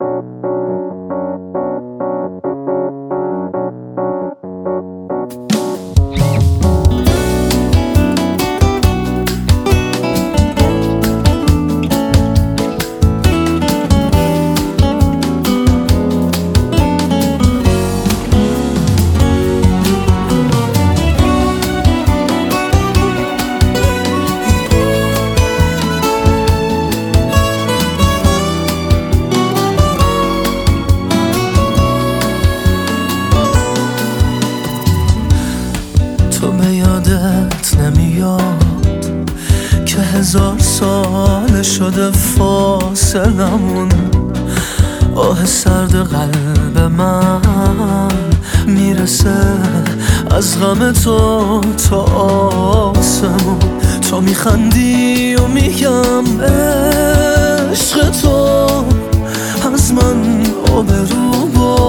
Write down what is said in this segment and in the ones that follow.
تو به یادت نمیاد که 1000 سال شده فاصلمون؟ آه سرد قلب من میرسه از غم تو تا آسمون. تو میخندی و میگم عشق تو از من آبرو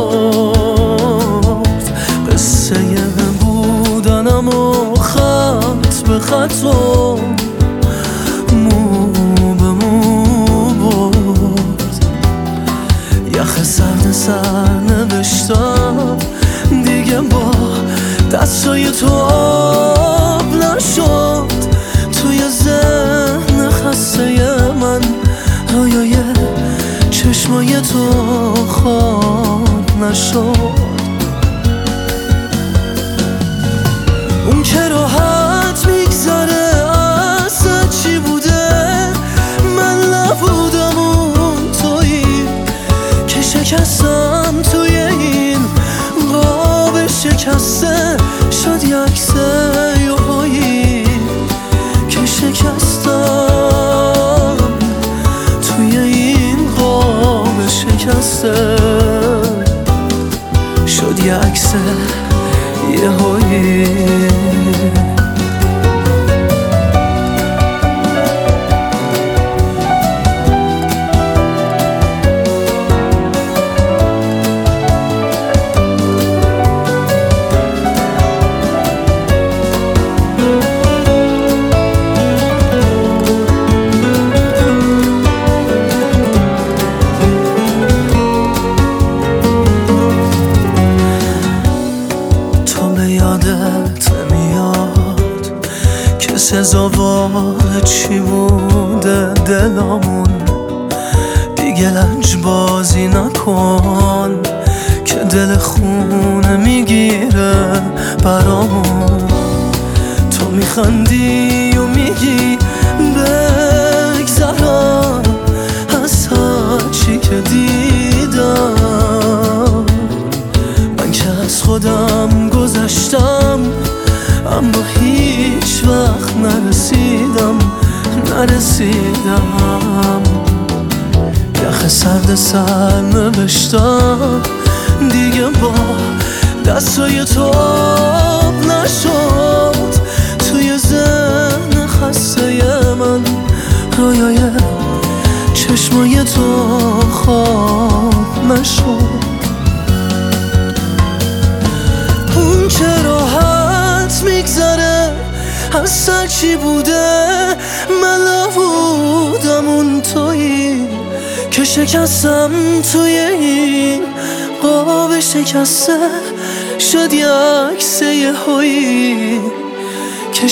برد. قصه بودنم و خط به خط و مو به مو برد. یخ سرد سر نوشتم دیگه با دستای تو آب نشد. توی ذهن خسته من رویای چشمای تو خواب نشد. اون که راحت میگذره اصلا چی بوده؟ من نبودم اون تویی که شکستم توی این قاب شکسته. شد یه عکس یهویی که شکستم توی این قاب شکسته. شد یه عکس یهویی. یادت نمیاد که سزاوار چی بوده دلامون؟ دیگه لنج بازی نکن که دل خونه میگیره برامون. تو میخندی و میگی بگذرم از هرچی که دیدم. من که از خودم گذشتم اما هیچ وقت نرسیدم. یخ سرد سر نوشتم دیگه با دستای تو آب نشد. توی ذهن خسته من رویای چشمای تو خواب نشد. اون که راحت میگذره اصلا چی بوده؟ من نبودم اون تویی که شکستم توی این قاب شکسته. شد یه عکس یهویی که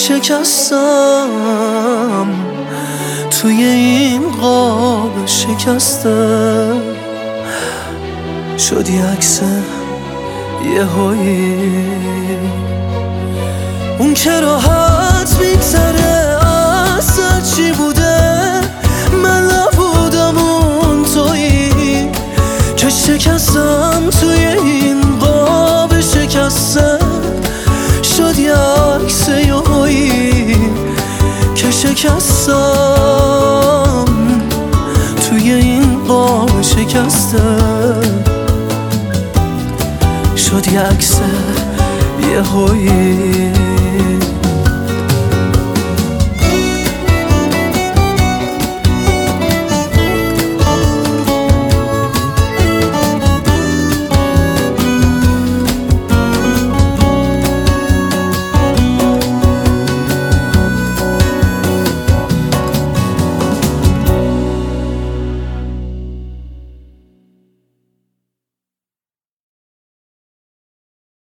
شکستم توی این قاب شکسته. شد یه عکس یهویی. اون که راحت میگذره اصلا چی بوده؟ من نبودم اون تویی که شکستم توی این قاب شکسته. شد یه عکس یهویی که شکستم توی این قاب شکسته. شد یه عکس یهویی.